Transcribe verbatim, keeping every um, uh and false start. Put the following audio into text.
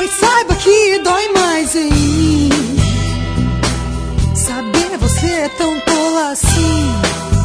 Mas saiba que dói mais em mim saber você é tão tola assim.